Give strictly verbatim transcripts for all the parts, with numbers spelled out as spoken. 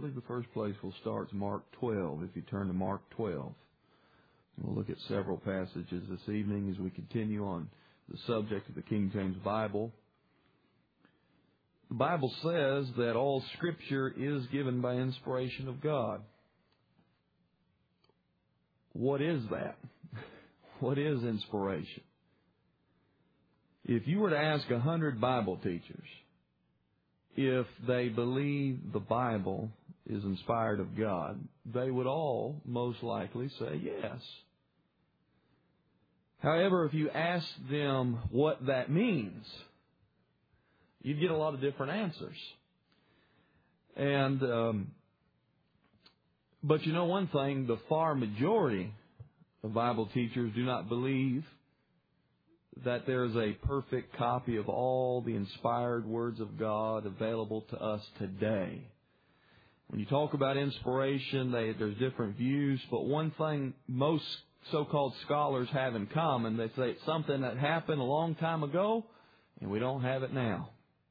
believe the first place we'll start is Mark twelve, if you turn to Mark twelve. We'll look at several passages this evening as we continue on the subject of the King James Bible. The Bible says that all Scripture is given by inspiration of God. What is that? What is inspiration? If you were to ask a hundred Bible teachers if they believe the Bible is inspired of God, they would all most likely say yes. However, if you ask them what that means, you'd get a lot of different answers. And, um, but you know one thing, the far majority of Bible teachers do not believe that there is a perfect copy of all the inspired words of God available to us today. When you talk about inspiration, they, there's different views, but one thing most so-called scholars have in common, they say it's something that happened a long time ago, and we don't have it now.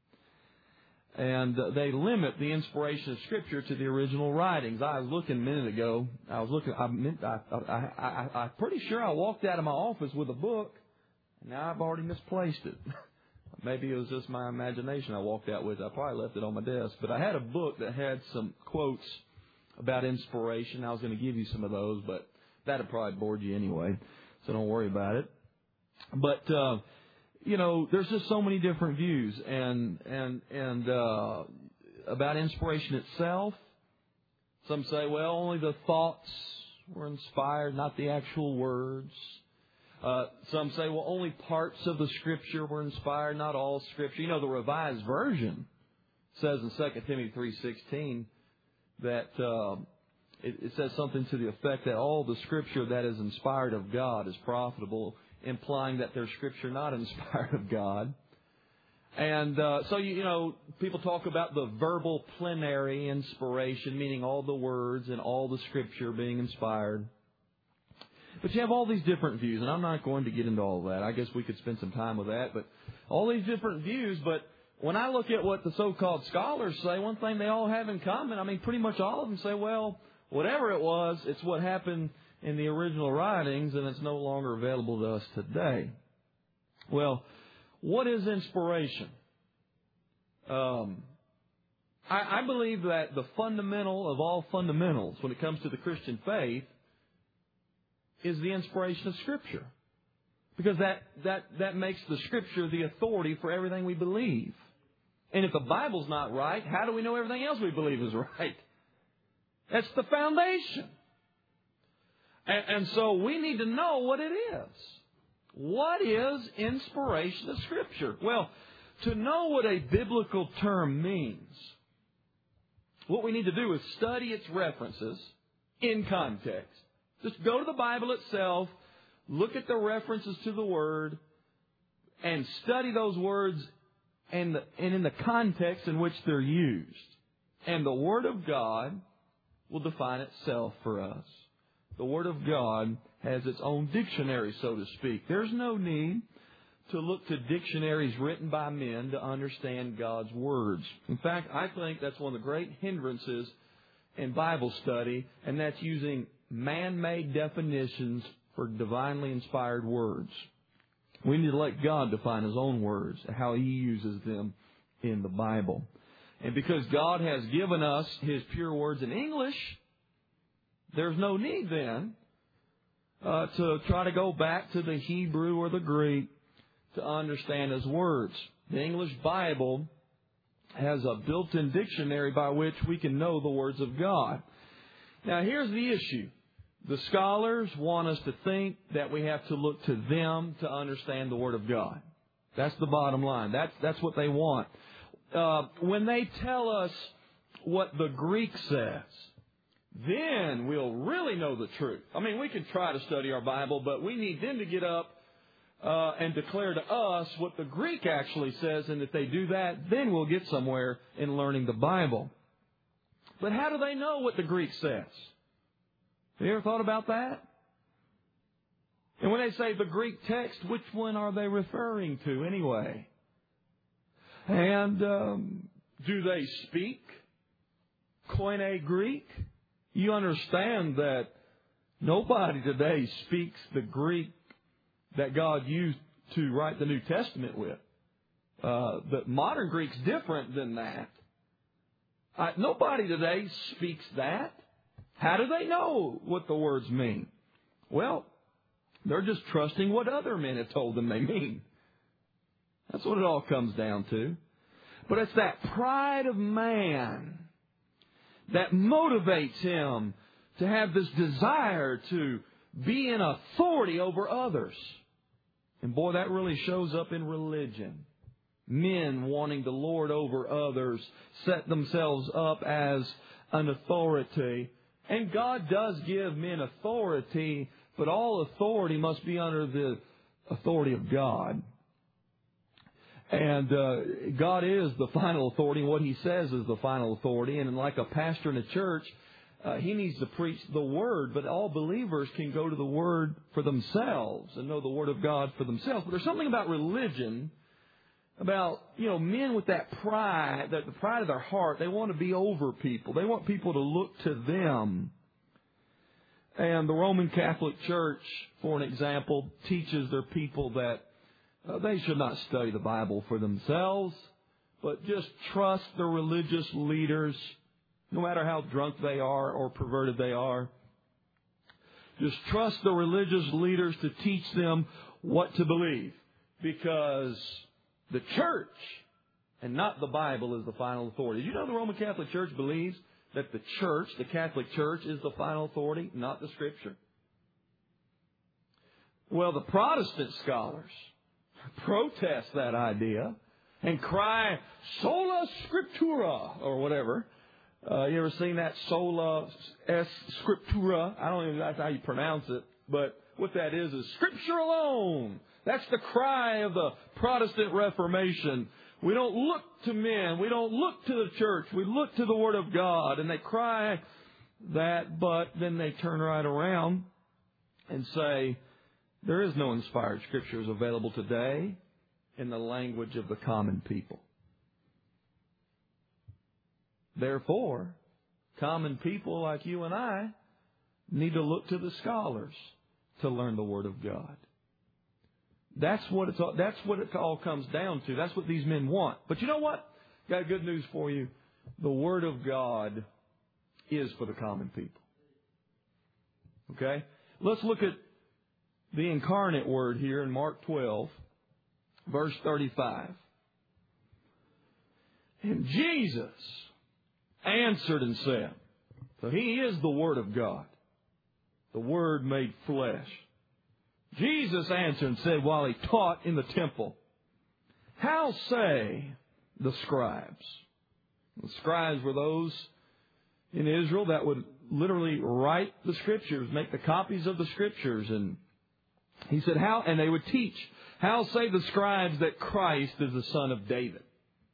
And they limit the inspiration of Scripture to the original writings. I was looking a minute ago. I was looking. I meant. I, I, I, I, I'm pretty sure I walked out of my office with a book. and Now I've already misplaced it. Maybe it was just my imagination I walked out with. I probably left it on my desk. But I had a book that had some quotes about inspiration. I was going to give you some of those, but that would probably bored you anyway. So don't worry about it. But uh, you know, there's just so many different views, and and and uh, about inspiration itself. Some say, well, only the thoughts were inspired, not the actual words. Uh, some say, well, only parts of the Scripture were inspired, not all Scripture. You know, the Revised Version says in Second Timothy three sixteen that uh, it, it says something to the effect that all the Scripture that is inspired of God is profitable, implying that there's Scripture not inspired of God. And uh, so, you, you know, people talk about the verbal plenary inspiration, meaning all the words and all the Scripture being inspired. But you have all these different views, and I'm not going to get into all that. I guess we could spend some time with that. But all these different views, but when I look at what the so-called scholars say, one thing they all have in common, I mean, pretty much all of them say, well, whatever it was, it's what happened in the original writings, and it's no longer available to us today. Well, what is inspiration? Um, I, I believe that the fundamental of all fundamentals when it comes to the Christian faith is the inspiration of Scripture. Because that, that, that makes the Scripture the authority for everything we believe. And if the Bible's not right, how do we know everything else we believe is right? That's the foundation. And, and so we need to know what it is. What is inspiration of Scripture? Well, to know what a biblical term means, what we need to do is study its references in context. Just go to the Bible itself, look at the references to the Word, and study those words and, the, and in the context in which they're used. And the Word of God will define itself for us. The Word of God has its own dictionary, so to speak. There's no need to look to dictionaries written by men to understand God's words. In fact, I think that's one of the great hindrances in Bible study, and that's using man-made definitions for divinely inspired words. We need to let God define His own words, how He uses them in the Bible. And because God has given us His pure words in English, there's no need then uh, to try to go back to the Hebrew or the Greek to understand His words. The English Bible has a built-in dictionary by which we can know the words of God. Now, here's the issue. The scholars want us to think that we have to look to them to understand the Word of God. That's the bottom line. That's, that's what they want. Uh, when they tell us what the Greek says, then we'll really know the truth. I mean, we can try to study our Bible, but we need them to get up uh, and declare to us what the Greek actually says, and if they do that, then we'll get somewhere in learning the Bible. But how do they know what the Greek says? Have you ever thought about that? And when they say the Greek text, which one are they referring to anyway? And um, do they speak Koine Greek, you understand that nobody today speaks the Greek that God used to write the New Testament with. Uh, the modern Greek's different than that. Uh, nobody today speaks that. How do they know what the words mean? Well, they're just trusting what other men have told them they mean. That's what it all comes down to. But it's that pride of man that motivates him to have this desire to be in authority over others. And boy, that really shows up in religion. Men wanting to lord over others, set themselves up as an authority. And God does give men authority, but all authority must be under the authority of God. And uh, God is the final authority, and what He says is the final authority. And like a pastor in a church, uh, he needs to preach the Word, but all believers can go to the Word for themselves and know the Word of God for themselves. But there's something about religion, about, you know, men with that pride, that the pride of their heart. They want to be over people. They want people to look to them. And the Roman Catholic Church, for an example, teaches their people that uh, they should not study the Bible for themselves, but just trust the religious leaders, no matter how drunk they are or perverted they are. Just trust the religious leaders to teach them what to believe, because the church and not the Bible is the final authority. Did you know the Roman Catholic Church believes that the church, the Catholic Church, is the final authority, not the Scripture? Well, the Protestant scholars protest that idea and cry, sola scriptura, or whatever. Uh, you ever seen that? Sola es scriptura? I don't even know how you pronounce it, but what that is is Scripture alone. That's the cry of the Protestant Reformation. We don't look to men. We don't look to the church. We look to the Word of God. And they cry that, but then they turn right around and say, there is no inspired Scriptures available today in the language of the common people. Therefore, common people like you and I need to look to the scholars to learn the Word of God. That's what it's all, that's what it all comes down to. That's what these men want. But you know what? Got good news for you. The Word of God is for the common people. Okay? Let's look at the incarnate Word here in Mark twelve, verse thirty-five. And Jesus answered and said, so He is the Word of God, the Word made flesh. Jesus answered and said while He taught in the temple, how say the scribes? The scribes were those in Israel that would literally write the Scriptures, make the copies of the Scriptures. And He said, how, and they would teach, how say the scribes that Christ is the son of David?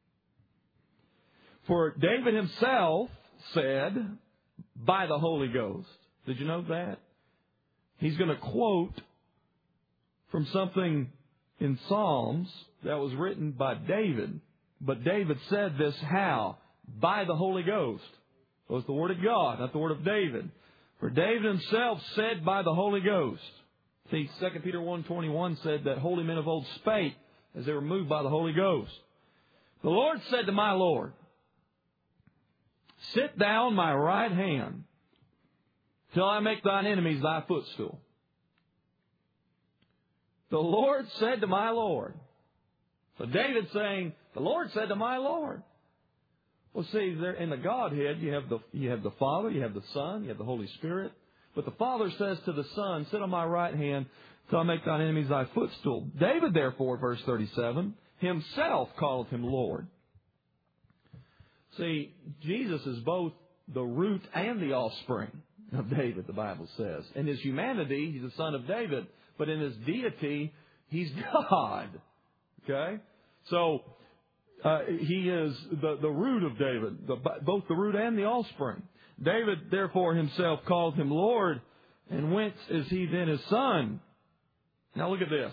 For David himself said, by the Holy Ghost. Did you know that? He's going to quote from something in Psalms that was written by David. But David said this how? By the Holy Ghost. So it's the Word of God, not the Word of David. For David himself said by the Holy Ghost. See, Second Peter one twenty-one said that holy men of old spake as they were moved by the Holy Ghost. The Lord said to my Lord, sit thou on my right hand till I make thine enemies thy footstool. The Lord said to my Lord. So David saying, the Lord said to my Lord. Well, see, there in the Godhead, you have the you have the Father, you have the Son, you have the Holy Spirit. But the Father says to the Son, sit on my right hand till I make thine enemies thy footstool. David, therefore, verse thirty-seven, himself calleth him Lord. See, Jesus is both the root and the offspring of David, the Bible says. In His humanity, He's the son of David. But in His deity, He's God. Okay? So, uh, He is the, the root of David, the, both the root and the offspring. David, therefore, himself called Him Lord. And whence is He then His son? Now look at this.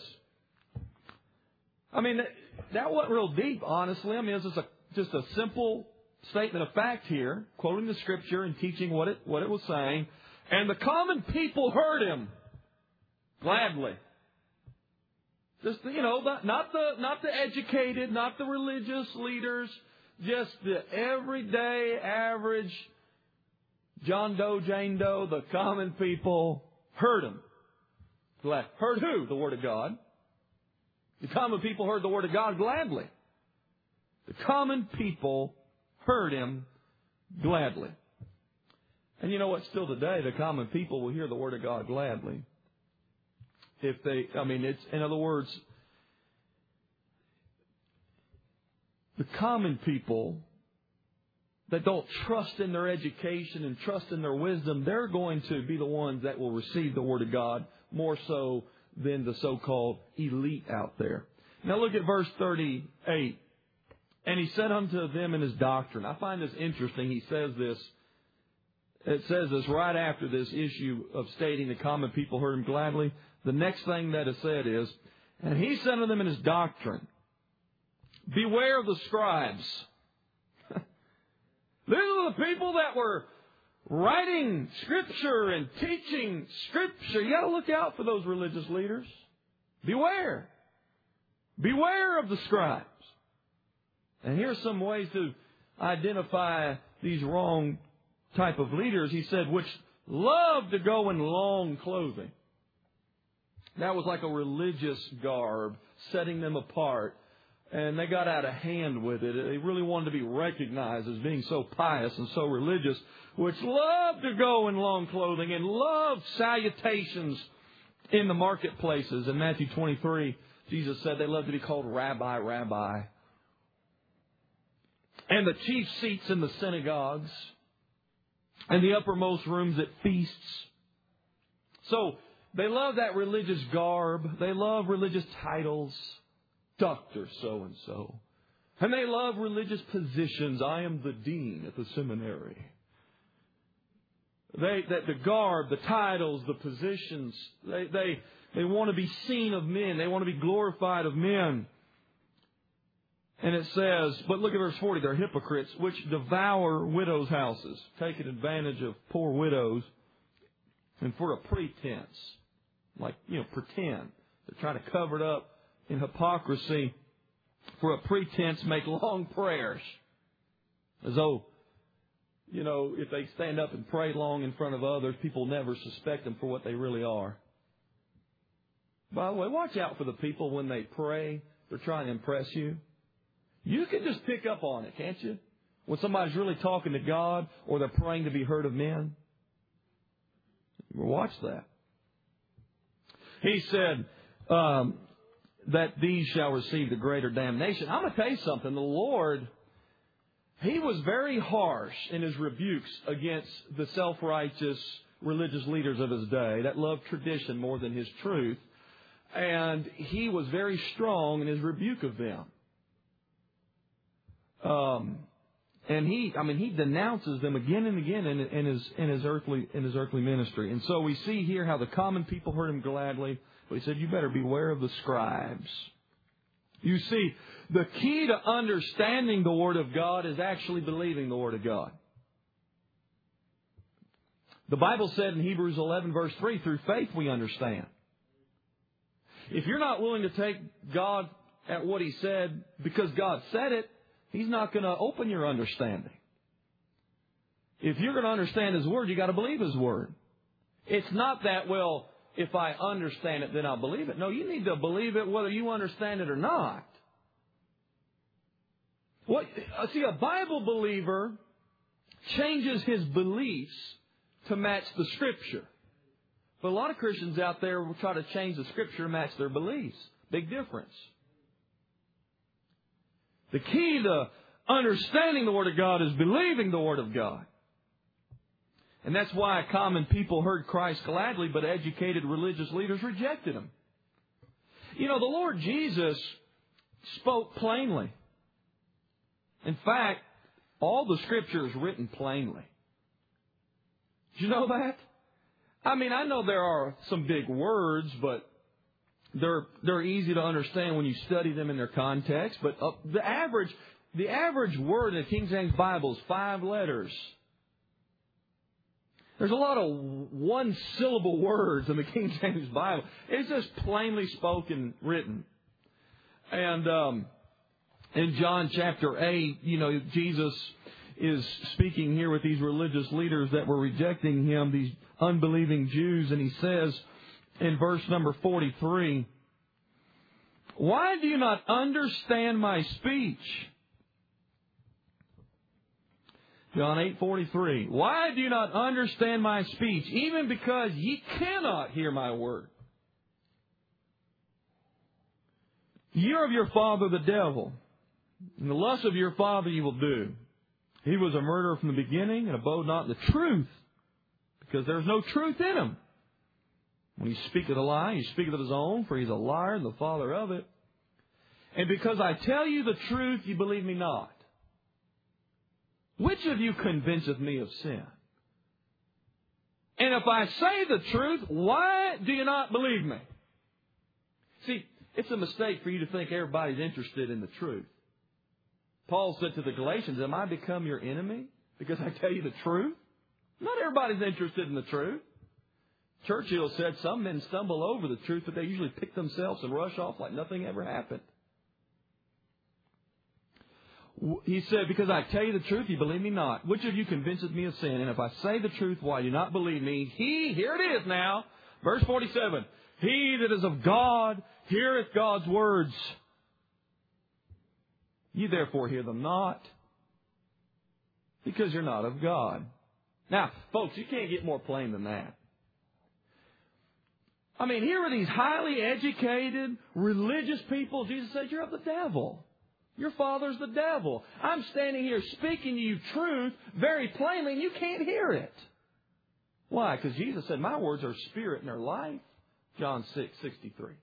I mean, that, that wasn't real deep, honestly. I mean, it's just a, just a simple statement of fact here, quoting the Scripture and teaching what it, what it was saying. And the common people heard him gladly. Just, you know, not the, not the educated, not the religious leaders, just the everyday, average John Doe, Jane Doe, the common people heard him. Glad. Heard who? The Word of God. The common people heard the Word of God gladly. The common people heard him gladly. And you know what? Still today, the common people will hear the Word of God gladly. If they, I mean, it's, in other words, the common people that don't trust in their education and trust in their wisdom, they're going to be the ones that will receive the Word of God more so than the so-called elite out there. Now look at verse thirty-eight. And he said unto them in his doctrine. I find this interesting. He says this. It says this right after this issue of stating the common people heard him gladly. The next thing that is said is, and he said unto them in his doctrine, beware of the scribes. These are the people that were writing Scripture and teaching Scripture. You got to look out for those religious leaders. Beware. Beware of the scribes. And here's some ways to identify these wrong type of leaders. He said, which love to go in long clothing. That was like a religious garb, setting them apart. And they got out of hand with it. They really wanted to be recognized as being so pious and so religious, which loved to go in long clothing and loved salutations in the marketplaces. In Matthew twenty-three, Jesus said they loved to be called Rabbi, Rabbi. And the chief seats in the synagogues and the uppermost rooms at feasts. So they love that religious garb. They love religious titles. Doctor so-and-so. And they love religious positions. I am the dean at the seminary. They, that the garb, the titles, the positions, they, they, they want to be seen of men. They want to be glorified of men. And it says, but look at verse forty, they're hypocrites, which devour widows' houses, taking advantage of poor widows, and for a pretense. Like, you know, pretend. They're trying to cover it up in hypocrisy. For a pretense, make long prayers. As though, you know, if they stand up and pray long in front of others, people never suspect them for what they really are. By the way, watch out for the people when they pray. They're trying to impress you. You can just pick up on it, can't you? When somebody's really talking to God or they're praying to be heard of men. Watch that. He said um, that these shall receive the greater damnation. I'm going to tell you something. The Lord, He was very harsh in His rebukes against the self-righteous religious leaders of His day that loved tradition more than His truth. And He was very strong in His rebuke of them. Um, and he, I mean, he denounces them again and again in, in his in his earthly in his earthly ministry. And so we see here how the common people heard him gladly, but he said, "You better beware of the scribes." You see, the key to understanding the Word of God is actually believing the Word of God. The Bible said in Hebrews eleven, verse three, through faith we understand. If you're not willing to take God at what He said because God said it, He's not going to open your understanding. If you're going to understand His Word, you've got to believe His Word. It's not that, well, if I understand it, then I'll believe it. No, you need to believe it whether you understand it or not. What, see, a Bible believer changes his beliefs to match the Scripture. But a lot of Christians out there will try to change the Scripture to match their beliefs. Big difference. The key to understanding the Word of God is believing the Word of God. And that's why common people heard Christ gladly, but educated religious leaders rejected Him. You know, the Lord Jesus spoke plainly. In fact, all the Scripture is written plainly. Did you know that? I mean, I know there are some big words, but They're, they're easy to understand when you study them in their context. But uh, the average, the average word in the King James Bible is five letters. There's a lot of one-syllable words in the King James Bible. It's just plainly spoken, written. And um, in John chapter eight, you know, Jesus is speaking here with these religious leaders that were rejecting Him, these unbelieving Jews, and He says in verse number forty-three, "Why do you not understand my speech?" John eight forty-three. "Why do you not understand my speech? Even because ye cannot hear my word. Ye are of your father the devil, and the lust of your father you will do. He was a murderer from the beginning, and abode not in the truth, because there is no truth in him. When he speaketh a lie, he speaketh of his own, for he is a liar and the father of it. And because I tell you the truth, you believe me not. Which of you convinceth me of sin? And if I say the truth, why do you not believe me?" See, it's a mistake for you to think everybody's interested in the truth. Paul said to the Galatians, "Am I become your enemy because I tell you the truth?" Not everybody's interested in the truth. Churchill said some men stumble over the truth, but they usually pick themselves and rush off like nothing ever happened. He said, "Because I tell you the truth, you believe me not. Which of you convinceth me of sin? And if I say the truth, why do you not believe me? He," here it is now, verse forty-seven, "he that is of God heareth God's words. You therefore hear them not, because you're not of God." Now, folks, you can't get more plain than that. I mean, here are these highly educated, religious people. Jesus said, "You're of the devil. Your father's the devil. I'm standing here speaking to you truth very plainly, and you can't hear it." Why? Because Jesus said, "My words are spirit and they're life." John six sixty-three.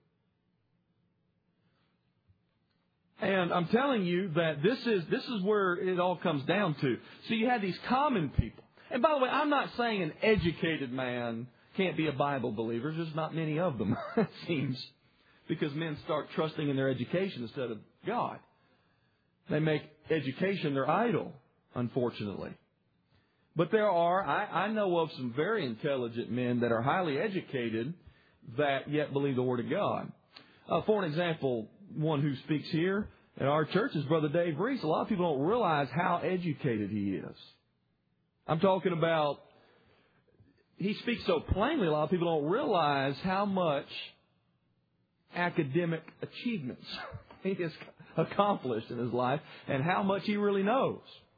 And I'm telling you that this is this is where it all comes down to. So you had these common people. And by the way, I'm not saying an educated man can't be a Bible believer. There's just not many of them, it seems, because men start trusting in their education instead of God. They make education their idol, unfortunately. But there are, I, I know of some very intelligent men that are highly educated that yet believe the Word of God. Uh, for an example, one who speaks here at our church is Brother Dave Reese. A lot of people don't realize how educated he is. I'm talking about, he speaks so plainly, a lot of people don't realize how much academic achievements he has accomplished in his life and how much he really knows.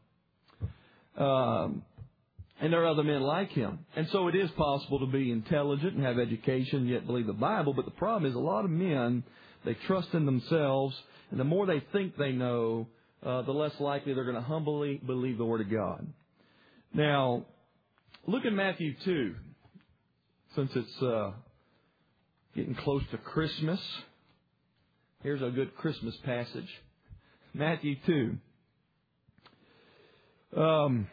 Um, and there are other men like him. And so it is possible to be intelligent and have education yet believe the Bible. But the problem is a lot of men, they trust in themselves. And the more they think they know, uh, the less likely they're going to humbly believe the Word of God. Now, look in Matthew two. Since it's uh, getting close to Christmas, here's a good Christmas passage. Matthew two. Um,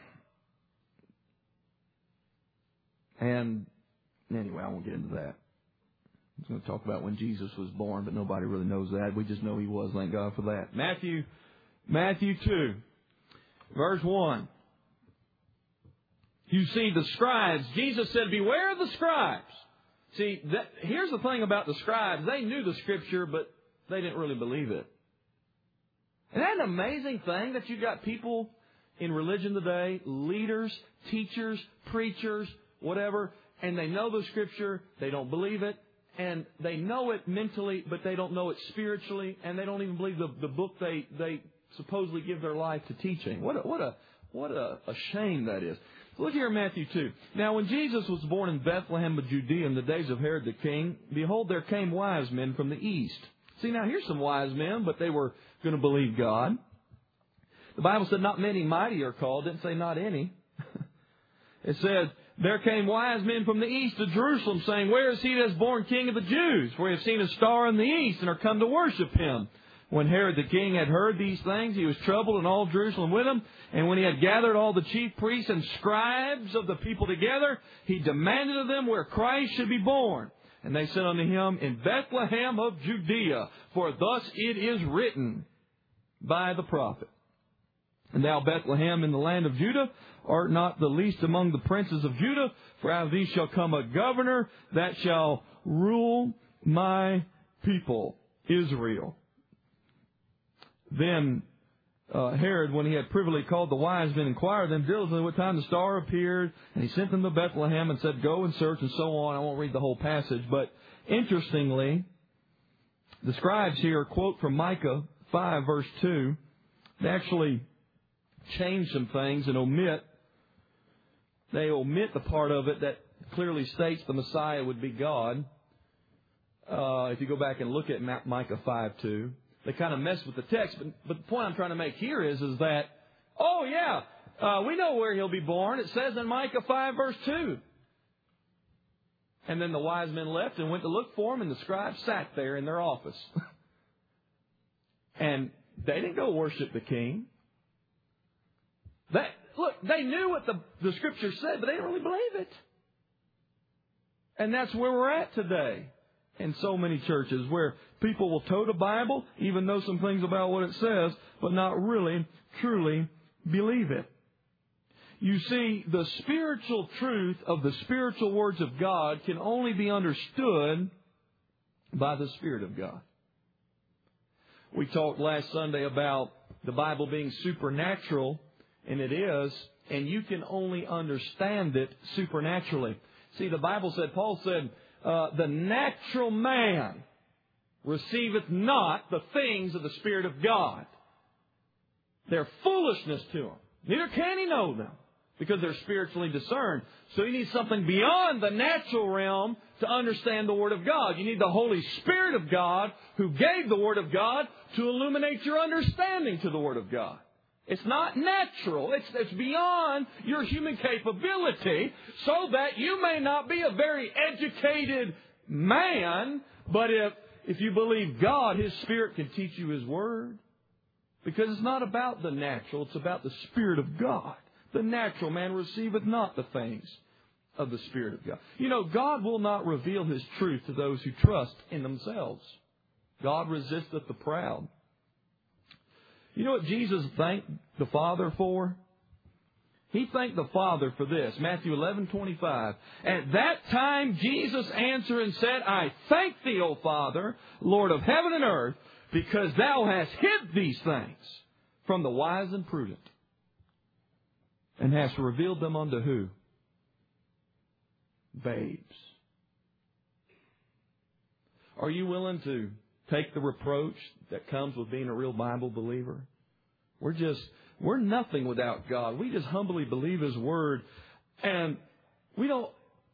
and anyway, I won't get into that. I'm going to talk about when Jesus was born, but nobody really knows that. We just know He was. Thank God for that. Matthew, Matthew two, verse one. You see the scribes. Jesus said, "Beware of the scribes." See, that, here's the thing about the scribes. They knew the Scripture, but they didn't really believe it. Isn't that an amazing thing that you got people in religion today, leaders, teachers, preachers, whatever, and they know the Scripture, they don't believe it, and they know it mentally, but they don't know it spiritually, and they don't even believe the, the book they, they supposedly give their life to teaching. What a, what a, what a, a shame that is. Look here in Matthew two. "Now when Jesus was born in Bethlehem of Judea in the days of Herod the king, behold, there came wise men from the east." See, now here's some wise men, but they were going to believe God. The Bible said not many mighty are called. It didn't say not any. It said, "There came wise men from the east to Jerusalem, saying, Where is he that is born King of the Jews? For we have seen a star in the east, and are come to worship him. When Herod the king had heard these things, he was troubled, and all Jerusalem with him. And when he had gathered all the chief priests and scribes of the people together, he demanded of them where Christ should be born. And they said unto him, In Bethlehem of Judea, for thus it is written by the prophet. And thou, Bethlehem, in the land of Judah, art not the least among the princes of Judah, for out of thee shall come a governor that shall rule my people, Israel. Then uh, Herod, when he had privily called the wise men, inquired them diligently what time the star appeared, and he sent them to Bethlehem and said, go and search, and so on. I won't read the whole passage, but interestingly, the scribes here quote from Micah five, verse two. They actually change some things and omit. They omit the part of it that clearly states the Messiah would be God. Uh, if you go back and look at Micah five two, they kind of mess with the text. But, but the point I'm trying to make here is, is that, oh yeah, uh, we know where he'll be born. It says in Micah five, verse two. And then the wise men left and went to look for him, and the scribes sat there in their office. And they didn't go worship the king. That, look, they knew what the, the Scripture said, but they didn't really believe it. And that's where we're at today in so many churches, where people will tote a Bible, even know some things about what it says, but not really, truly believe it. You see, the spiritual truth of the spiritual words of God can only be understood by the Spirit of God. We talked last Sunday about the Bible being supernatural, and it is, and you can only understand it supernaturally. See, the Bible said, Paul said, uh, the natural man receiveth not the things of the Spirit of God. They're foolishness to him. Neither can he know them, because they're spiritually discerned. So you need something beyond the natural realm to understand the Word of God. You need the Holy Spirit of God, who gave the Word of God, to illuminate your understanding to the Word of God. It's not natural. It's, it's beyond your human capability, so that you may not be a very educated man, but if, if you believe God, His Spirit can teach you His Word. Because it's not about the natural, it's about the Spirit of God. The natural man receiveth not the things of the Spirit of God. You know, God will not reveal His truth to those who trust in themselves. God resisteth the proud. You know what Jesus thanked the Father for? He thanked the Father for this. Matthew eleven twenty-five. At that time Jesus answered and said, I thank thee, O Father, Lord of heaven and earth, because thou hast hid these things from the wise and prudent, and hast revealed them unto who? Babes. Are you willing to take the reproach that comes with being a real Bible believer? We're just, we're nothing without God. We just humbly believe His Word. And we don't,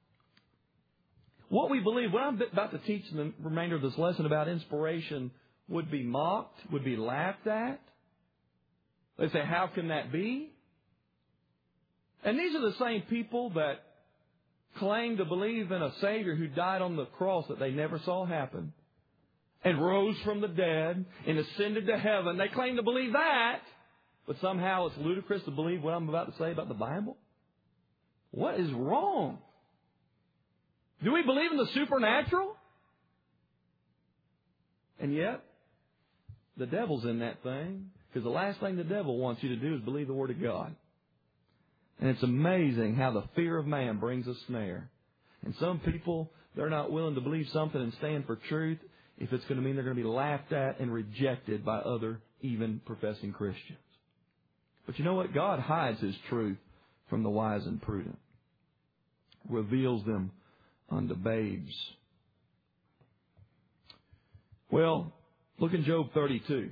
what we believe, what I'm about to teach in the remainder of this lesson about inspiration, would be mocked, would be laughed at. They say, how can that be? And these are the same people that claim to believe in a Savior who died on the cross that they never saw happen, and rose from the dead and ascended to heaven. They claim to believe that, but somehow it's ludicrous to believe what I'm about to say about the Bible. What is wrong? Do we believe in the supernatural? And yet, the devil's in that thing, because the last thing the devil wants you to do is believe the Word of God. And it's amazing how the fear of man brings a snare. And some people, they're not willing to believe something and stand for truth if it's going to mean they're going to be laughed at and rejected by other, even professing Christians. But you know what? God hides His truth from the wise and prudent, reveals them unto babes. Well, look in Job thirty-two.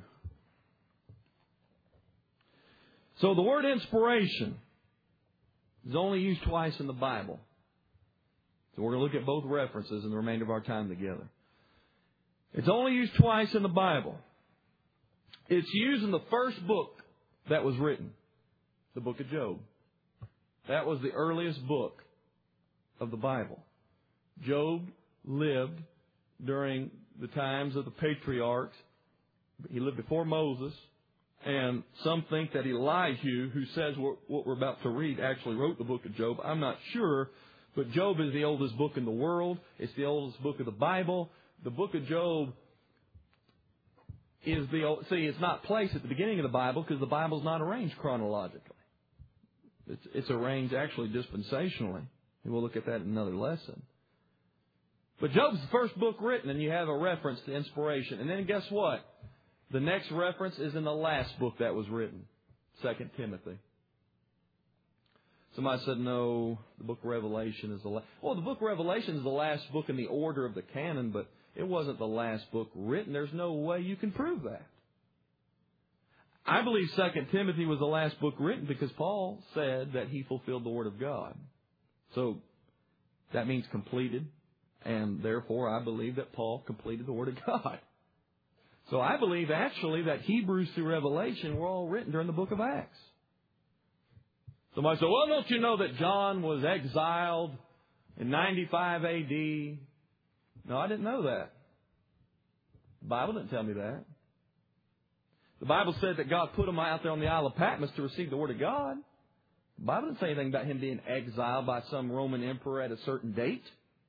So the word inspiration is only used twice in the Bible. So we're going to look at both references in the remainder of our time together. It's only used twice in the Bible. It's used in the first book that was written, the book of Job. That was the earliest book of the Bible. Job lived during the times of the patriarchs. He lived before Moses. And some think that Elihu, who says what we're about to read, actually wrote the book of Job. I'm not sure. But Job is the oldest book in the world. It's the oldest book of the Bible. The book of Job is the old, see, it's not placed at the beginning of the Bible because the Bible's not arranged chronologically. It's, it's arranged actually dispensationally. And we'll look at that in another lesson. But Job's the first book written, and you have a reference to inspiration. And then guess what? The next reference is in the last book that was written, Second Timothy. Somebody said, no, the book of Revelation is the last. Well, the book of Revelation is the last book in the order of the canon, but it wasn't the last book written. There's no way you can prove that. I believe Second Timothy was the last book written because Paul said that he fulfilled the Word of God. So that means completed, and therefore I believe that Paul completed the Word of God. So I believe actually that Hebrews through Revelation were all written during the book of Acts. Somebody said, well, don't you know that John was exiled in ninety-five A D? No, I didn't know that. The Bible didn't tell me that. The Bible said that God put him out there on the Isle of Patmos to receive the Word of God. The Bible didn't say anything about him being exiled by some Roman emperor at a certain date.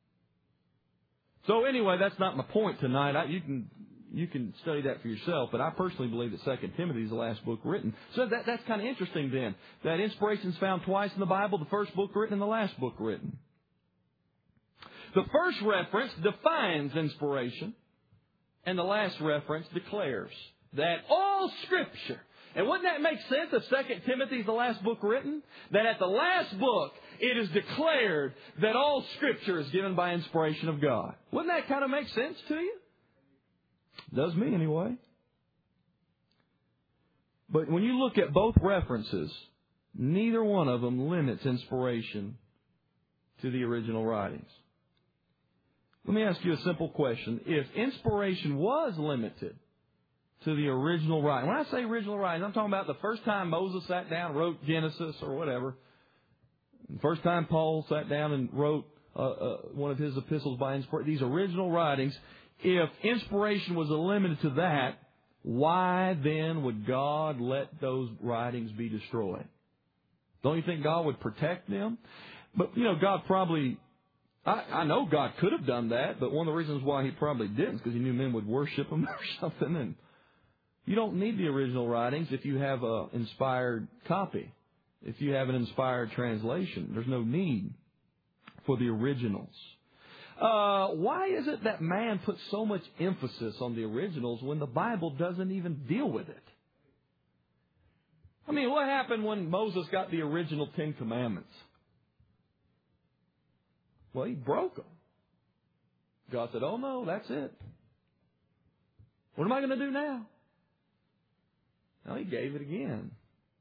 So anyway, that's not my point tonight. I, you can you can study that for yourself, but I personally believe that Second Timothy is the last book written. So that, that's kind of interesting then, that inspiration is found twice in the Bible, the first book written and the last book written. The first reference defines inspiration, and the last reference declares that all Scripture, and wouldn't that make sense if Second Timothy is the last book written? That at the last book, it is declared that all Scripture is given by inspiration of God. Wouldn't that kind of make sense to you? Does me anyway. But when you look at both references, neither one of them limits inspiration to the original writings. Let me ask you a simple question. If inspiration was limited to the original writing, when I say original writing, I'm talking about the first time Moses sat down and wrote Genesis or whatever, the first time Paul sat down and wrote uh, uh, one of his epistles by inspiration, these original writings, if inspiration was limited to that, why then would God let those writings be destroyed? Don't you think God would protect them? But, you know, God probably, I, I know God could have done that, but one of the reasons why He probably didn't is because He knew men would worship Him or something. And you don't need the original writings if you have an inspired copy. If you have an inspired translation, there's no need for the originals. Uh, why is it that man puts so much emphasis on the originals when the Bible doesn't even deal with it? I mean, what happened when Moses got the original Ten Commandments? Well, he broke them. God said, oh no, that's it. What am I going to do now? Now He gave it again.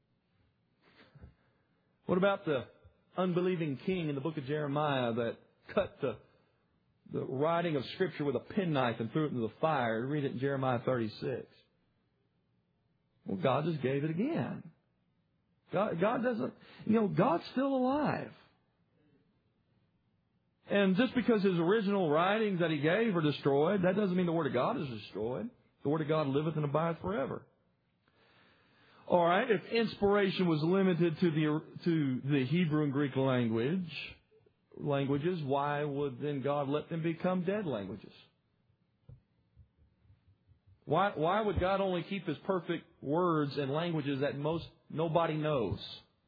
What about the unbelieving king in the book of Jeremiah that cut the the writing of Scripture with a penknife and threw it into the fire? Read it in Jeremiah thirty-six. Well, God just gave it again. God, God doesn't, you know, God's still alive. And just because His original writings that He gave are destroyed, that doesn't mean the Word of God is destroyed. The Word of God liveth and abideth forever. All right, if inspiration was limited to the to the Hebrew and Greek language, languages, why would then God let them become dead languages? Why why would God only keep His perfect words in languages that most nobody knows?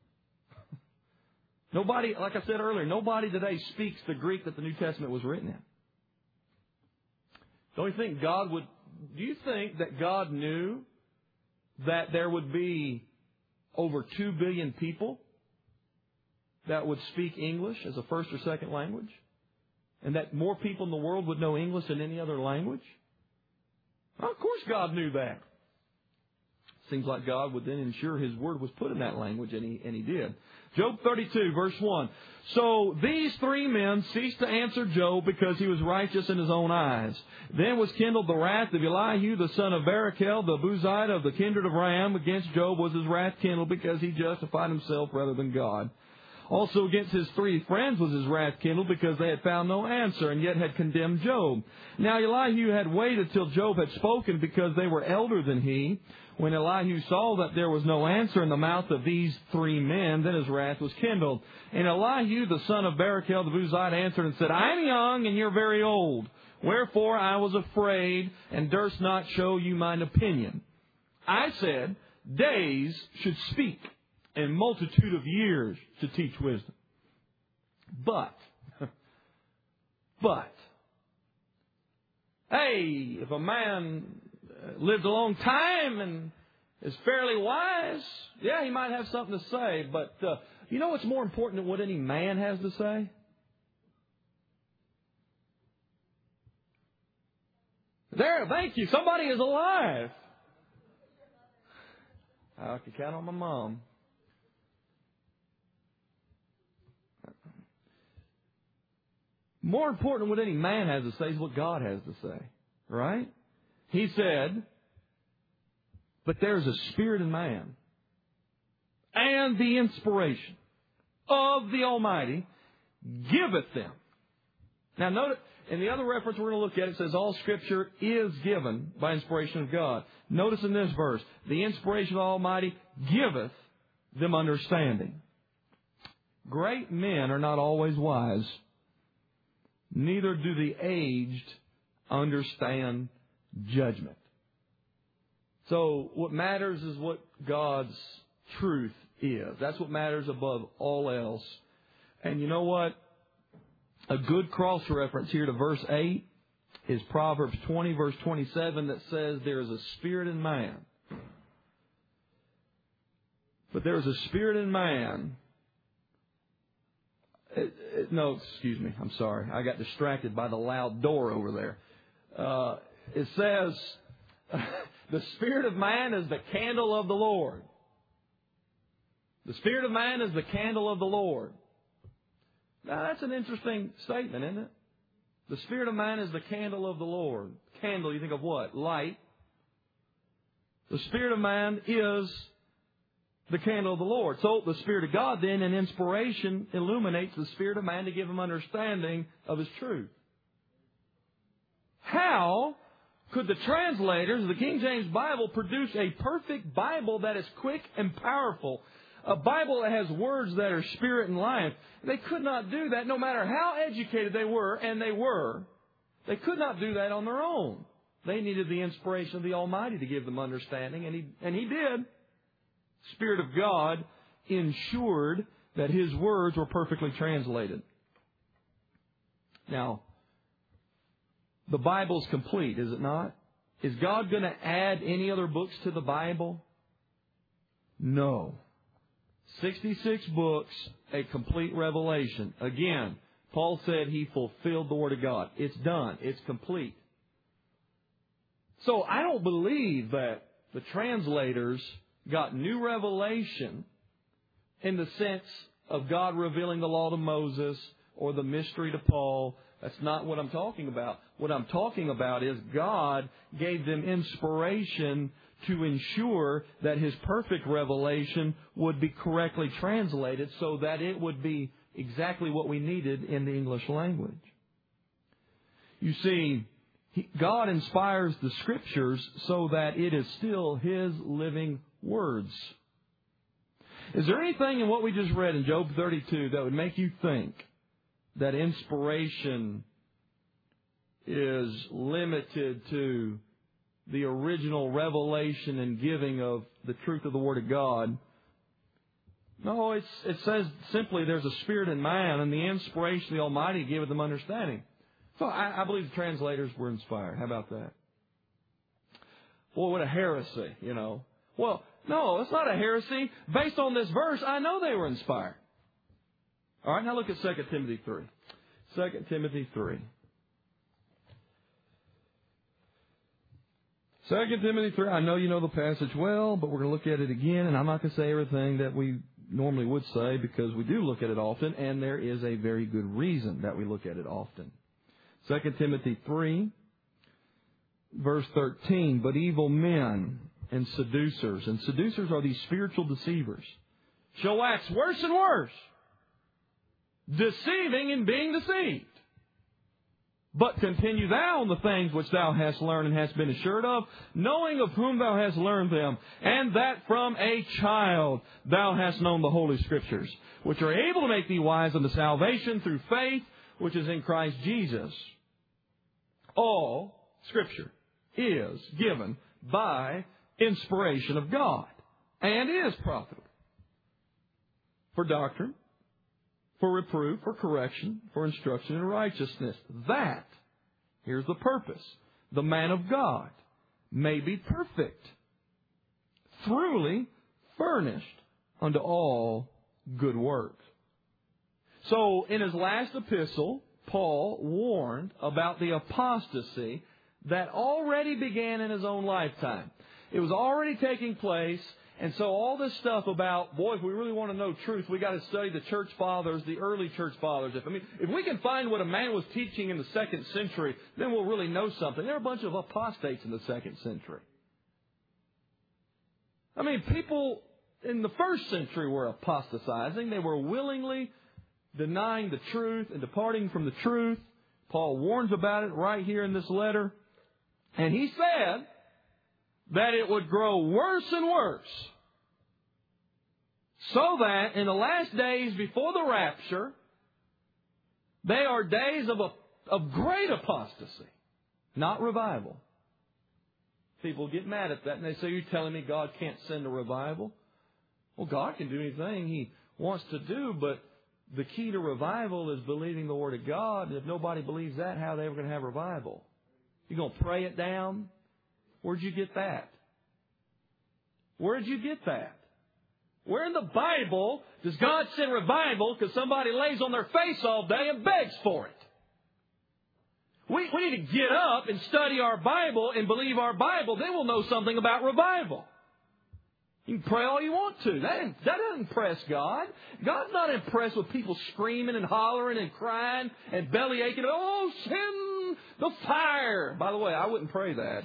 Nobody, like I said earlier, nobody today speaks the Greek that the New Testament was written in. Don't you think God would, do you think that God knew that there would be over two billion people that would speak English as a first or second language? And that more people in the world would know English than any other language? Well, of course God knew that. Seems like God would then ensure His word was put in that language, and He, and he did. Job thirty-two, verse one. So these three men ceased to answer Job because he was righteous in his own eyes. Then was kindled the wrath of Elihu, the son of Barachel, the Buzite of the kindred of Ram. Against Job was his wrath kindled because he justified himself rather than God. Also against his three friends was his wrath kindled because they had found no answer and yet had condemned Job. Now Elihu had waited till Job had spoken because they were elder than he. When Elihu saw that there was no answer in the mouth of these three men, then his wrath was kindled. And Elihu, the son of Barachel the Buzite, answered and said, I am young and you're very old. Wherefore I was afraid, and durst not show you mine opinion. I said, days should speak, and multitude of years to teach wisdom. But, but, hey, if a man lives a long time and is fairly wise, yeah, he might have something to say. But uh, you know what's more important than what any man has to say? There, thank you. Somebody is alive. I can count on my mom. More important than what any man has to say is what God has to say. Right? He said, but there's a spirit in man, and the inspiration of the Almighty giveth them. Now notice, in the other reference we're going to look at, it says all Scripture is given by inspiration of God. Notice in this verse, the inspiration of the Almighty giveth them understanding. Great men are not always wise, neither do the aged understand judgment. So what matters is what God's truth is. That's what matters above all else. And you know what? A good cross-reference here to verse eight is Proverbs twenty, verse twenty-seven, that says there is a spirit in man. But there is a spirit in man. It, it, no, excuse me. I'm sorry. I got distracted by the loud door over there. Uh, it says, the spirit of man is the candle of the Lord. The spirit of man is the candle of the Lord. Now, that's an interesting statement, isn't it? The spirit of man is the candle of the Lord. Candle, you think of what? Light. The spirit of man is the candle of the Lord. So the Spirit of God then in inspiration illuminates the spirit of man to give him understanding of His truth. How could the translators of the King James Bible produce a perfect Bible that is quick and powerful? A Bible that has words that are spirit and life. They could not do that no matter how educated they were, and they were. They could not do that on their own. They needed the inspiration of the Almighty to give them understanding, and He, and he did. Spirit of God ensured that His words were perfectly translated. Now, the Bible's complete, is it not? Is God going to add any other books to the Bible? No. sixty-six books, a complete revelation. Again, Paul said he fulfilled the Word of God. It's done. It's complete. So I don't believe that the translators got new revelation in the sense of God revealing the law to Moses or the mystery to Paul. That's not what I'm talking about. What I'm talking about is God gave them inspiration to ensure that His perfect revelation would be correctly translated so that it would be exactly what we needed in the English language. You see, God inspires the Scriptures so that it is still His living words. Is there anything in what we just read in Job thirty-two that would make you think that inspiration is limited to the original revelation and giving of the truth of the Word of God? No, it's, it says simply there's a spirit in man, and the inspiration of the Almighty giveth them understanding. So I, I believe the translators were inspired. How about that? Boy, what a heresy, you know. Well, no, it's not a heresy. Based on this verse, I know they were inspired. All right, now look at Second Timothy three. Second Timothy three. Second Timothy three, I know you know the passage well, but we're going to look at it again, and I'm not going to say everything that we normally would say because we do look at it often, and there is a very good reason that we look at it often. Second Timothy three, verse thirteen, but evil men and seducers, and seducers are these spiritual deceivers, shall wax worse and worse, deceiving and being deceived. But continue thou in the things which thou hast learned and hast been assured of, knowing of whom thou hast learned them, and that from a child thou hast known the Holy Scriptures, which are able to make thee wise unto salvation through faith, which is in Christ Jesus. All Scripture is given by inspiration of God and is profitable for doctrine, for reproof, for correction, for instruction in righteousness. That, here's the purpose, the man of God may be perfect, truly furnished unto all good works. So, in his last epistle, Paul warned about the apostasy that already began in his own lifetime. It was already taking place, and so all this stuff about, boy, if we really want to know truth, we got to study the church fathers, the early church fathers. If I mean, if we can find what a man was teaching in the second century, then we'll really know something. There are a bunch of apostates in the second century. I mean, people in the first century were apostatizing. They were willingly denying the truth and departing from the truth. Paul warns about it right here in this letter. And he said that it would grow worse and worse, so that in the last days before the rapture, they are days of, a, of great apostasy, not revival. People get mad at that and they say, you're telling me God can't send a revival? Well, God can do anything He wants to do, but the key to revival is believing the Word of God. And if nobody believes that, how are they ever going to have revival? You're going to pray it down? Where'd you get that? Where'd you get that? Where in the Bible does God send revival because somebody lays on their face all day and begs for it? We, we need to get up and study our Bible and believe our Bible. Then we'll know something about revival. You can pray all you want to. That, that doesn't impress God. God's not impressed with people screaming and hollering and crying and belly aching. Oh, send the fire. By the way, I wouldn't pray that.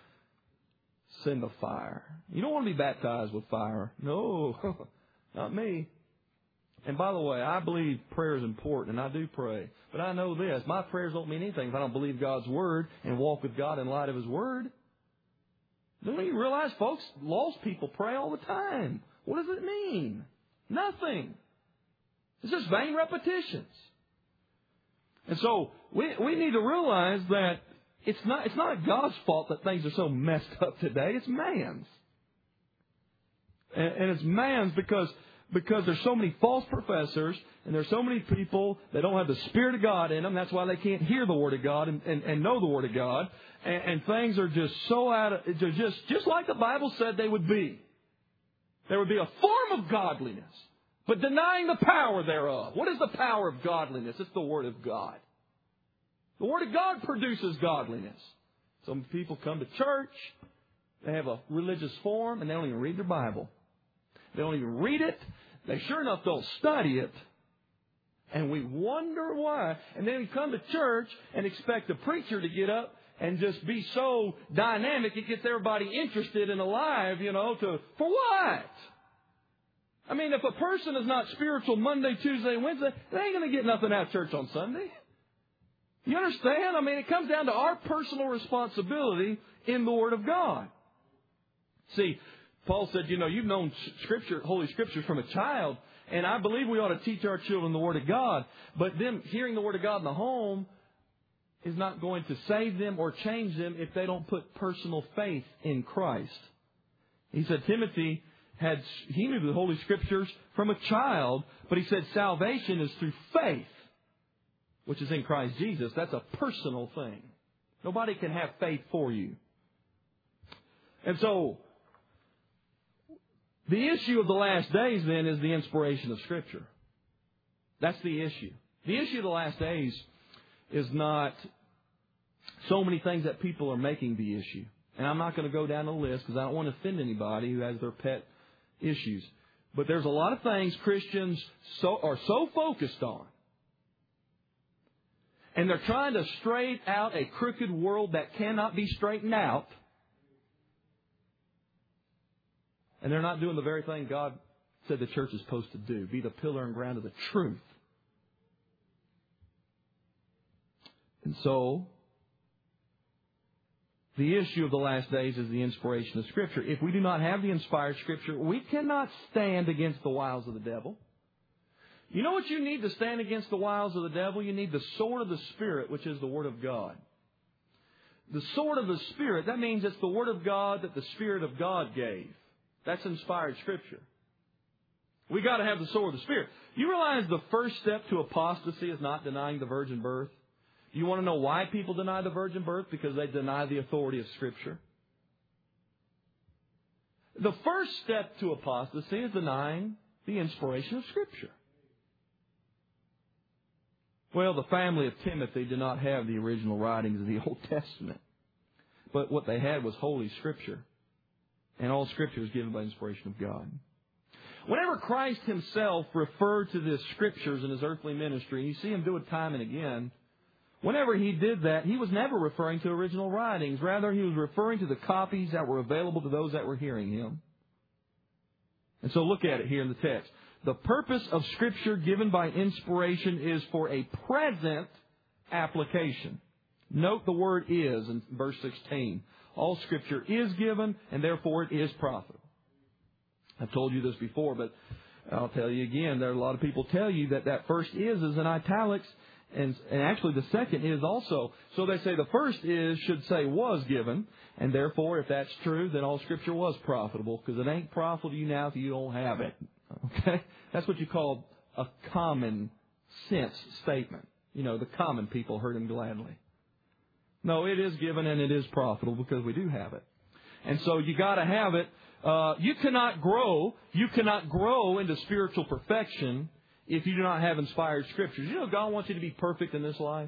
Send the fire. You don't want to be baptized with fire. No, not me. And by the way, I believe prayer is important, and I do pray. But I know this. My prayers don't mean anything if I don't believe God's Word and walk with God in light of His Word. Don't you realize, folks, lost people pray all the time? What does it mean? Nothing. It's just vain repetitions. And so we we need to realize that it's not it's not God's fault that things are so messed up today. It's man's. And, and it's man's because because there's so many false professors and there's so many people that don't have the Spirit of God in them. That's why they can't hear the Word of God and, and, and know the Word of God. And, and things are just so out of, they're just, just like the Bible said they would be. There would be a form of godliness, but denying the power thereof. What is the power of godliness? It's the Word of God. The Word of God produces godliness. Some people come to church, they have a religious form, and they don't even read their Bible. They don't even read it. They sure enough don't study it. And we wonder why. And then we come to church and expect the preacher to get up and just be so dynamic it gets everybody interested and alive, you know, to for what? I mean, if a person is not spiritual Monday, Tuesday, Wednesday, they ain't going to get nothing out of church on Sunday. You understand? I mean, it comes down to our personal responsibility in the Word of God. See, Paul said, you know, you've known Scripture, Holy Scriptures from a child, and I believe we ought to teach our children the Word of God. But them hearing the Word of God in the home is not going to save them or change them if they don't put personal faith in Christ. He said Timothy had, he knew the Holy Scriptures from a child, but he said salvation is through faith, which is in Christ Jesus. That's a personal thing. Nobody can have faith for you. And so, the issue of the last days, then, is the inspiration of Scripture. That's the issue. The issue of the last days is not so many things that people are making the issue. And I'm not going to go down the list because I don't want to offend anybody who has their pet issues. But there's a lot of things Christians so, are so focused on. And they're trying to straighten out a crooked world that cannot be straightened out. And they're not doing the very thing God said the church is supposed to do. Be the pillar and ground of the truth. And so, the issue of the last days is the inspiration of Scripture. If we do not have the inspired Scripture, we cannot stand against the wiles of the devil. You know what you need to stand against the wiles of the devil? You need the sword of the Spirit, which is the Word of God. The sword of the Spirit, that means it's the Word of God that the Spirit of God gave. That's inspired Scripture. We got to have the sword of the Spirit. You realize the first step to apostasy is not denying the virgin birth? You want to know why people deny the virgin birth? Because they deny the authority of Scripture. The first step to apostasy is denying the inspiration of Scripture. Well, the family of Timothy did not have the original writings of the Old Testament. But what they had was Holy Scripture. And all Scripture is given by inspiration of God. Whenever Christ Himself referred to the Scriptures in His earthly ministry, you see Him do it time and again, whenever He did that, He was never referring to original writings. Rather, He was referring to the copies that were available to those that were hearing Him. And so look at it here in the text. The purpose of Scripture given by inspiration is for a present application. Note the word is in verse sixteen. All Scripture is given, and therefore it is profitable. I've told you this before, but I'll tell you again. There are a lot of people tell you that that first is is in italics, and, and actually the second is also. So they say the first is should say was given, and therefore, if that's true, then all Scripture was profitable, because it ain't profitable to you now if you don't have it. Okay? That's what you call a common sense statement. You know, the common people heard Him gladly. No, it is given and it is profitable because we do have it. And so you got to have it. Uh, you cannot grow. You cannot grow into spiritual perfection if you do not have inspired Scriptures. You know, God wants you to be perfect in this life.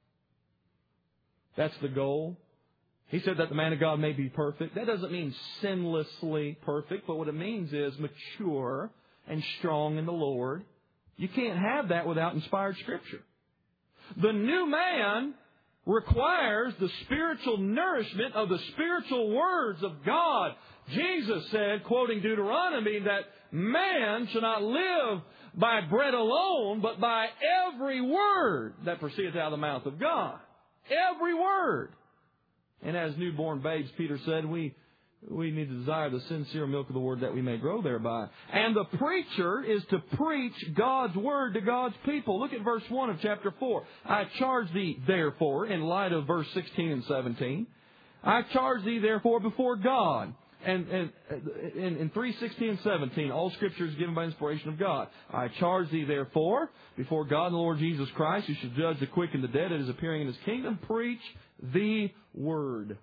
That's the goal. He said that the man of God may be perfect. That doesn't mean sinlessly perfect, but what it means is mature and strong in the Lord. You can't have that without inspired Scripture. The new man requires the spiritual nourishment of the spiritual words of God. Jesus said, quoting Deuteronomy, that man shall not live by bread alone, but by every word that proceedeth out of the mouth of God. Every word. And as newborn babes, Peter said, we we need to desire the sincere milk of the Word that we may grow thereby. And the preacher is to preach God's Word to God's people. Look at verse one of chapter four. I charge thee, therefore, in light of verse sixteen and seventeen, I charge thee, therefore, before God. And, and in, in three sixteen and seventeen, all Scripture is given by inspiration of God. I charge thee, therefore, before God and the Lord Jesus Christ, who shall judge the quick and the dead at His appearing in His kingdom, preach the Word.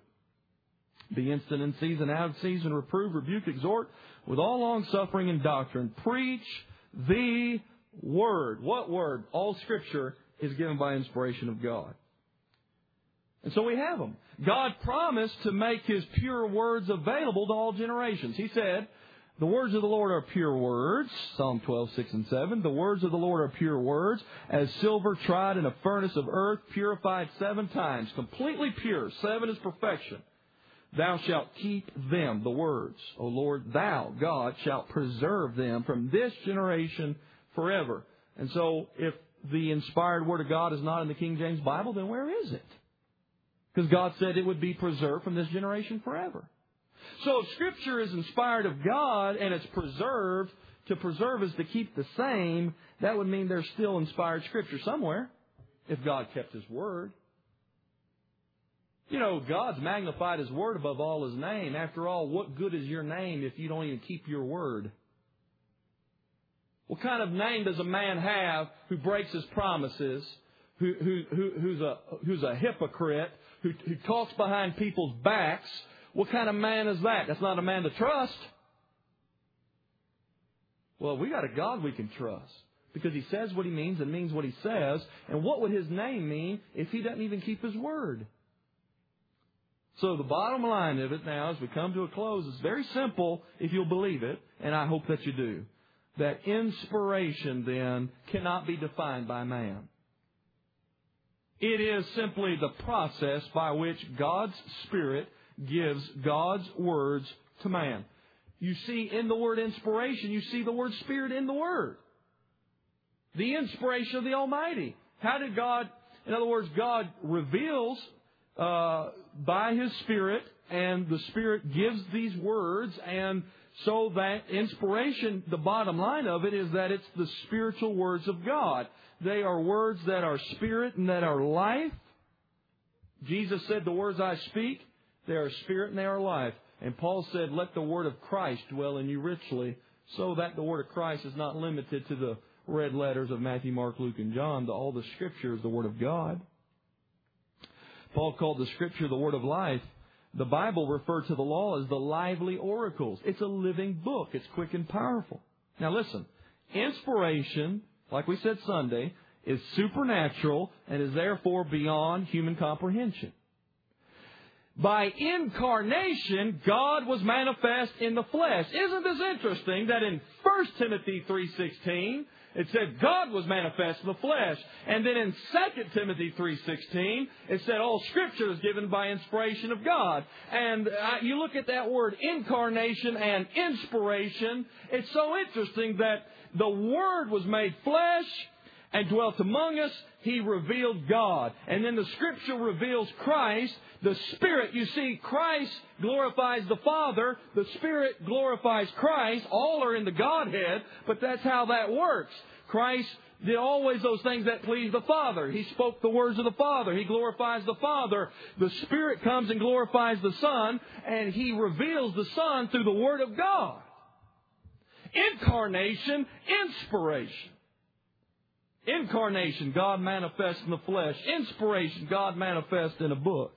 Be instant in season, out of season, reprove, rebuke, exhort, with all long suffering and doctrine. Preach the Word. What Word? All Scripture is given by inspiration of God. And so we have them. God promised to make His pure words available to all generations. He said, the words of the Lord are pure words, Psalm twelve, six and seven. The words of the Lord are pure words, as silver tried in a furnace of earth, purified seven times. Completely pure. Seven is perfection. Thou shalt keep them, the words. O Lord, Thou, God, shalt preserve them from this generation forever. And so, if the inspired Word of God is not in the King James Bible, then where is it? Because God said it would be preserved from this generation forever. So if Scripture is inspired of God and it's preserved, to preserve is to keep the same, that would mean there's still inspired Scripture somewhere, if God kept His Word. You know, God's magnified His Word above all His name. After all, what good is your name if you don't even keep your word? What kind of name does a man have who breaks his promises, who, who, who, who's a, who's a hypocrite, who, who talks behind people's backs? What kind of man is that? That's not a man to trust. Well, we got a God we can trust, because He says what He means and means what He says. And what would His name mean if He doesn't even keep His word? So the bottom line of it now, as we come to a close, is very simple if you'll believe it, and I hope that you do. That inspiration, then, cannot be defined by man. It is simply the process by which God's Spirit gives God's words to man. You see in the word inspiration, you see the word Spirit in the Word. The inspiration of the Almighty. How did God, in other words, God reveals uh, by His Spirit, and the Spirit gives these words, and so that inspiration, the bottom line of it is that it's the spiritual words of God. They are words that are spirit and that are life. Jesus said, the words I speak, they are spirit and they are life. And Paul said, let the word of Christ dwell in you richly, so that the word of Christ is not limited to the red letters of Matthew, Mark, Luke, and John. All the Scripture is the word of God. Paul called the Scripture the word of life. The Bible referred to the law as the lively oracles. It's a living book. It's quick and powerful. Now listen, inspiration, like we said Sunday, is supernatural and is therefore beyond human comprehension. By incarnation, God was manifest in the flesh. Isn't this interesting that in First Timothy three sixteen, it said God was manifest in the flesh. And then in Second Timothy three sixteen, it said all Scripture is given by inspiration of God. And uh, you look at that word incarnation and inspiration, it's so interesting that the Word was made flesh and dwelt among us. He revealed God. And then the Scripture reveals Christ. The Spirit, you see, Christ glorifies the Father. The Spirit glorifies Christ. All are in the Godhead, but that's how that works. Christ did always those things that please the Father. He spoke the words of the Father. He glorifies the Father. The Spirit comes and glorifies the Son, and He reveals the Son through the Word of God. Incarnation, inspiration. Incarnation, God manifest in the flesh. Inspiration, God manifest in a book.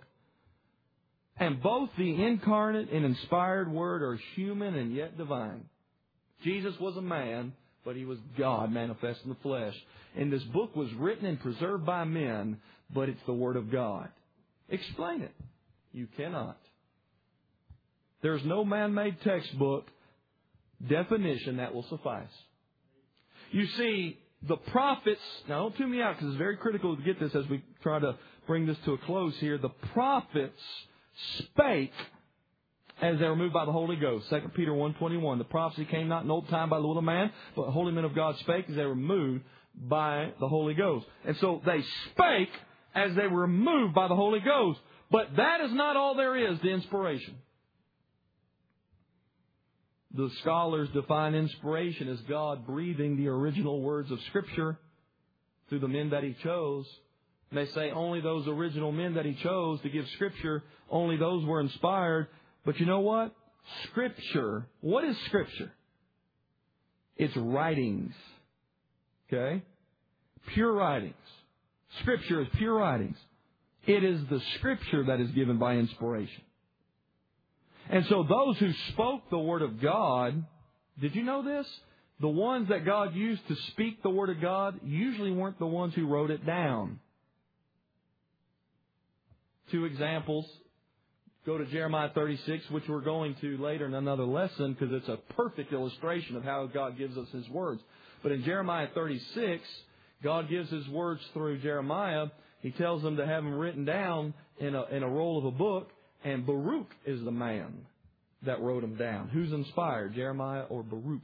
And both the incarnate and inspired Word are human and yet divine. Jesus was a man, but He was God manifest in the flesh. And this book was written and preserved by men, but it's the Word of God. Explain it. You cannot. There's no man-made textbook definition that will suffice. You see, the prophets, now don't tune me out because it's very critical to get this as we try to bring this to a close here. The prophets spake as they were moved by the Holy Ghost. Second Peter one twenty-one. The prophecy came not in old time by the will of man, but holy men of God spake as they were moved by the Holy Ghost. And so they spake as they were moved by the Holy Ghost. But that is not all there is to inspiration. The scholars define inspiration as God breathing the original words of Scripture through the men that He chose. And they say only those original men that He chose to give Scripture, only those were inspired. But you know what? Scripture, what is Scripture? It's writings. Okay? Pure writings. Scripture is pure writings. It is the Scripture that is given by inspiration. And so those who spoke the Word of God, did you know this? The ones that God used to speak the Word of God usually weren't the ones who wrote it down. Two examples. Go to Jeremiah thirty-six, which we're going to later in another lesson because it's a perfect illustration of how God gives us His words. But in Jeremiah thirty-six, God gives His words through Jeremiah. He tells them to have them written down in a, in a roll of a book. And Baruch is the man that wrote them down. Who's inspired, Jeremiah or Baruch?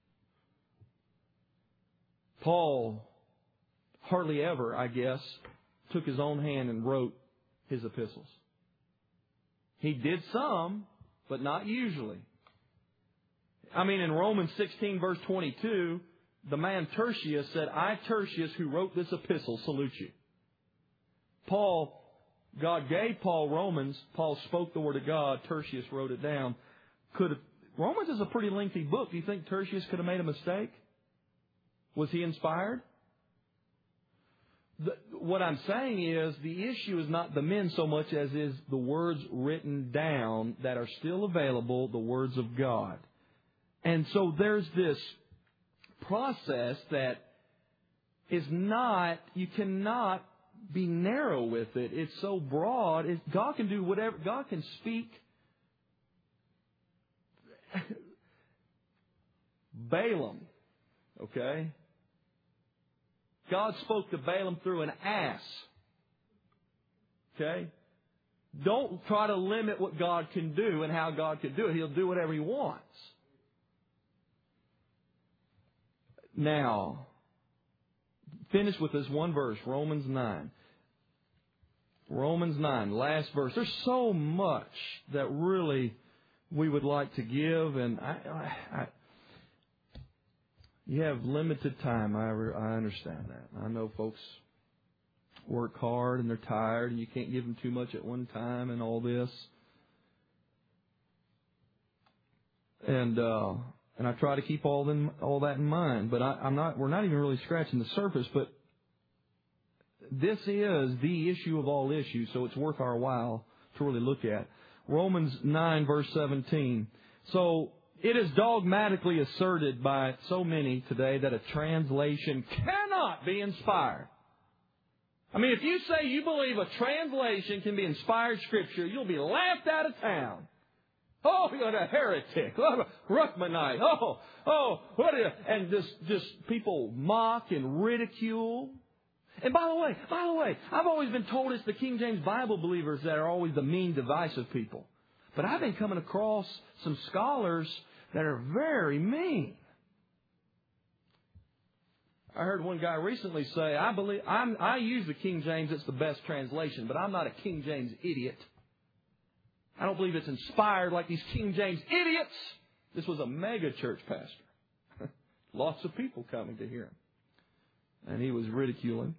Paul hardly ever, I guess, took his own hand and wrote his epistles. He did some, but not usually. I mean, in Romans sixteen, verse twenty-two, the man Tertius said, I, Tertius, who wrote this epistle, salute you. Paul, God gave Paul Romans. Paul spoke the Word of God. Tertius wrote it down. Could have, Romans is a pretty lengthy book. Do you think Tertius could have made a mistake? Was he inspired? The, what I'm saying is the issue is not the men so much as is the words written down that are still available, the words of God. And so there's this process that is not, you cannot be narrow with it. It's so broad. It's, God can do whatever. God can speak. Balaam, okay? God spoke to Balaam through an ass. Okay? Don't try to limit what God can do and how God can do it. He'll do whatever He wants. Now, finish with this one verse, Romans nine. Romans nine, last verse. There's so much that really we would like to give, and I, I, I you have limited time. I, I understand that. I know folks work hard and they're tired and you can't give them too much at one time and all this. And uh, and I try to keep all them all that in mind. But I, I'm not. We're not even really scratching the surface. But this is the issue of all issues, so it's worth our while to really look at. Romans nine, verse seventeen. So it is dogmatically asserted by so many today that a translation cannot be inspired. I mean, if you say you believe a translation can be inspired Scripture, you'll be laughed out of town. Oh, you're a heretic, Ruckmanite. Oh, oh, what? Are you? And just, just people mock and ridicule. And by the way, by the way, I've always been told it's the King James Bible believers that are always the mean, divisive people. But I've been coming across some scholars that are very mean. I heard one guy recently say, "I believe I'm, I use the King James; it's the best translation, but I'm not a King James idiot. I don't believe it's inspired like these King James idiots." This was a mega church pastor. Lots of people coming to hear him. And he was ridiculing.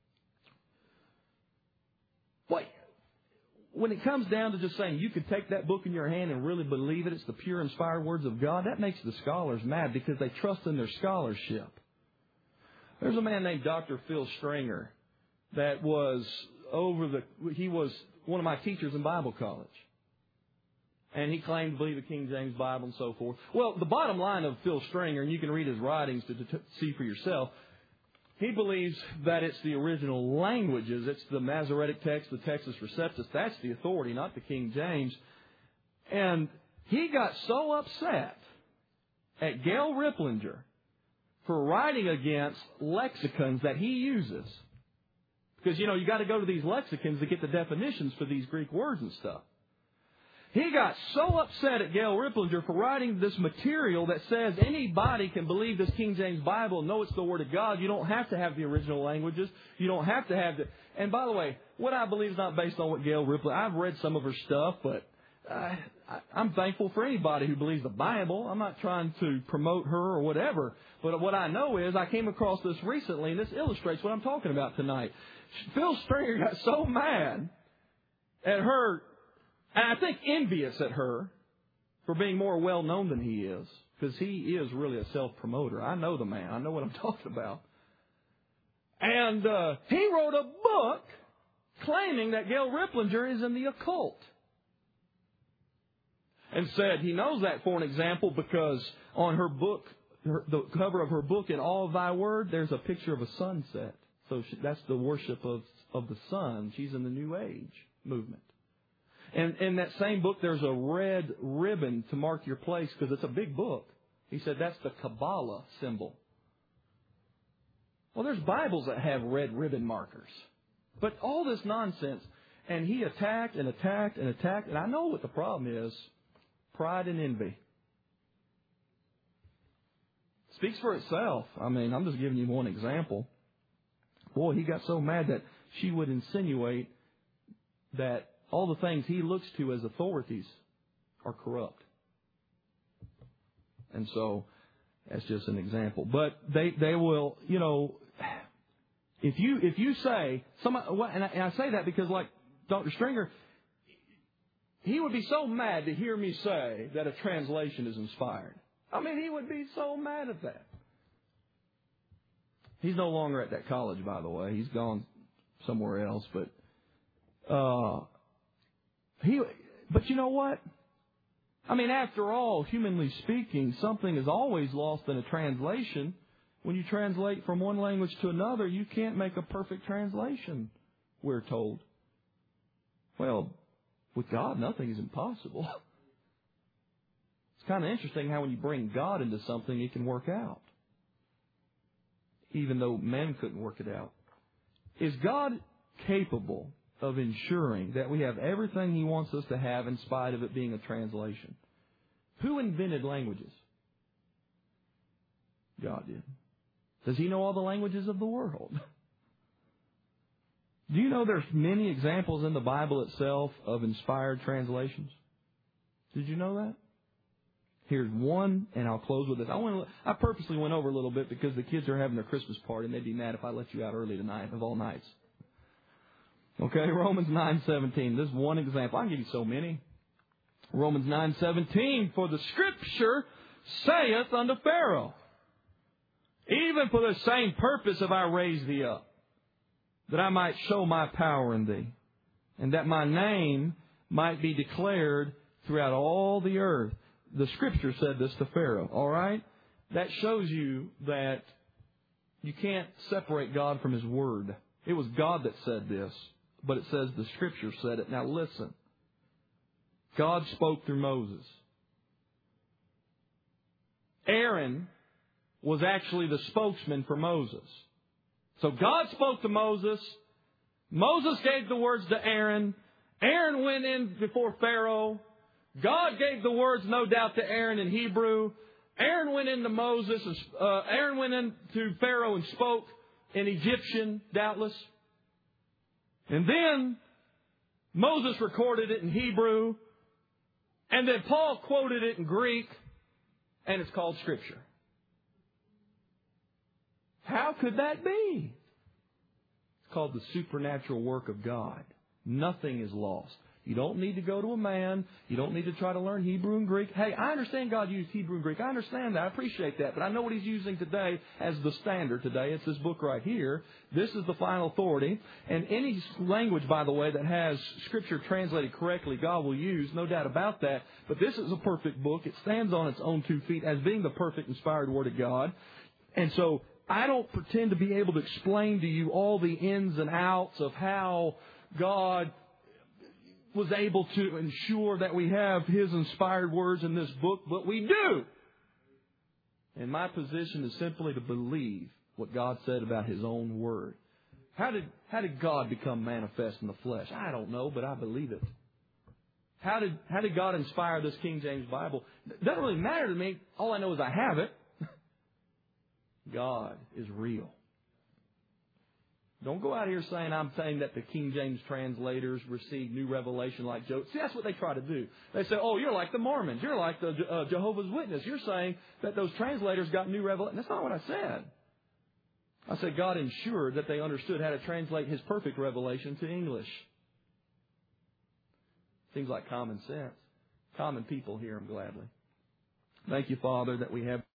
Wait, when it comes down to just saying you could take that book in your hand and really believe it, it's the pure inspired words of God, that makes the scholars mad because they trust in their scholarship. There's a man named Doctor Phil Stringer that was over the, he was one of my teachers in Bible college. And he claimed to believe the King James Bible and so forth. Well, the bottom line of Phil Stringer, and you can read his writings to, to, to see for yourself, he believes that it's the original languages. It's the Masoretic text, the Textus Receptus. That's the authority, not the King James. And he got so upset at Gail Riplinger for writing against lexicons that he uses. Because, you know, you got to go to these lexicons to get the definitions for these Greek words and stuff. He got so upset at Gail Riplinger for writing this material that says anybody can believe this King James Bible and know it's the Word of God. You don't have to have the original languages. You don't have to have the... And by the way, what I believe is not based on what Gail Riplinger... I've read some of her stuff, but uh, I, I'm thankful for anybody who believes the Bible. I'm not trying to promote her or whatever. But what I know is I came across this recently, and this illustrates what I'm talking about tonight. Phil Stringer got so mad at her... And I think envious at her for being more well-known than he is. Because he is really a self-promoter. I know the man. I know what I'm talking about. And uh, he wrote a book claiming that Gail Riplinger is in the occult. And said he knows that for an example because on her book, her, the cover of her book, In All of Thy Word, there's a picture of a sunset. So she, that's the worship of, of the sun. She's in the New Age movement. And in that same book, there's a red ribbon to mark your place because it's a big book. He said that's the Kabbalah symbol. Well, there's Bibles that have red ribbon markers. But all this nonsense. And he attacked and attacked and attacked. And I know what the problem is. Pride and envy. Speaks for itself. I mean, I'm just giving you one example. Boy, he got so mad that she would insinuate that all the things he looks to as authorities are corrupt. And so, that's just an example. But they, they will, you know, if you if you say, somebody, and I, and I say that because like Doctor Stringer, he would be so mad to hear me say that a translation is inspired. I mean, he would be so mad at that. He's no longer at that college, by the way. He's gone somewhere else. But, uh, He, but you know what? I mean, after all, humanly speaking, something is always lost in a translation. When you translate from one language to another, you can't make a perfect translation, we're told. Well, with God, nothing is impossible. It's kind of interesting how when you bring God into something, it can work out. Even though men couldn't work it out. Is God capable of ensuring that we have everything He wants us to have in spite of it being a translation? Who invented languages? God did. Does He know all the languages of the world? Do you know there's many examples in the Bible itself of inspired translations? Did you know that? Here's one, and I'll close with this. I want to, I purposely went over a little bit because the kids are having their Christmas party, and they'd be mad if I let you out early tonight, of all nights. Okay, Romans nine seventeen. This is one example. I can give you so many. Romans nine seventeen. For the Scripture saith unto Pharaoh, even for the same purpose have I raised thee up, that I might show my power in thee, and that my name might be declared throughout all the earth. The Scripture said this to Pharaoh. All right? That shows you that you can't separate God from His Word. It was God that said this, but it says the Scripture said it. Now listen. God spoke through Moses. Aaron was actually the spokesman for Moses. So God spoke to Moses. Moses gave the words to Aaron. Aaron went in before Pharaoh. God gave the words, no doubt, to Aaron in Hebrew. Aaron went into Moses. Uh, Aaron went into Pharaoh and spoke in Egyptian, doubtless. And then Moses recorded it in Hebrew. And then Paul quoted it in Greek. And it's called Scripture. How could that be? It's called the supernatural work of God. Nothing is lost. You don't need to go to a man. You don't need to try to learn Hebrew and Greek. Hey, I understand God used Hebrew and Greek. I understand that. I appreciate that. But I know what He's using today as the standard today. It's this book right here. This is the final authority. And any language, by the way, that has Scripture translated correctly, God will use. No doubt about that. But this is a perfect book. It stands on its own two feet as being the perfect inspired Word of God. And so I don't pretend to be able to explain to you all the ins and outs of how God was able to ensure that we have His inspired words in this book, but we do. And my position is simply to believe what God said about His own Word. How did, how did God become manifest in the flesh? I don't know, but I believe it. How did, how did God inspire this King James Bible? It doesn't really matter to me. All I know is I have it. God is real. Don't go out here saying I'm saying that the King James translators received new revelation like Job. See, that's what they try to do. They say, oh, you're like the Mormons. You're like the uh, Jehovah's Witness. You're saying that those translators got new revelation. That's not what I said. I said God ensured that they understood how to translate His perfect revelation to English. Seems like common sense. Common people hear Him gladly. Thank you, Father, that we have